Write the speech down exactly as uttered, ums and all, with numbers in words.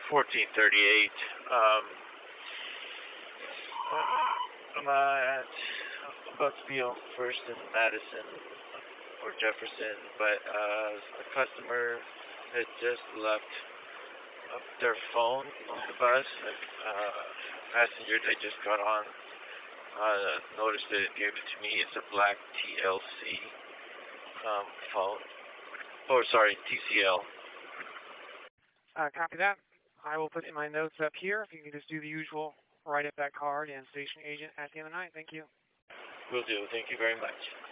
fourteen thirty-eight. Um, I'm uh, at about to be on First and Madison or Jefferson, but uh, a customer had just left uh, their phone on the bus. Uh, passenger they just got on uh, noticed it and gave it to me. It's a black T L C um, phone. Oh, sorry, T C L. Uh, copy that. I will put in my notes up here. If you can just do the usual, write up that card and station agent at the end of the night. Thank you. Will do. Thank you very much.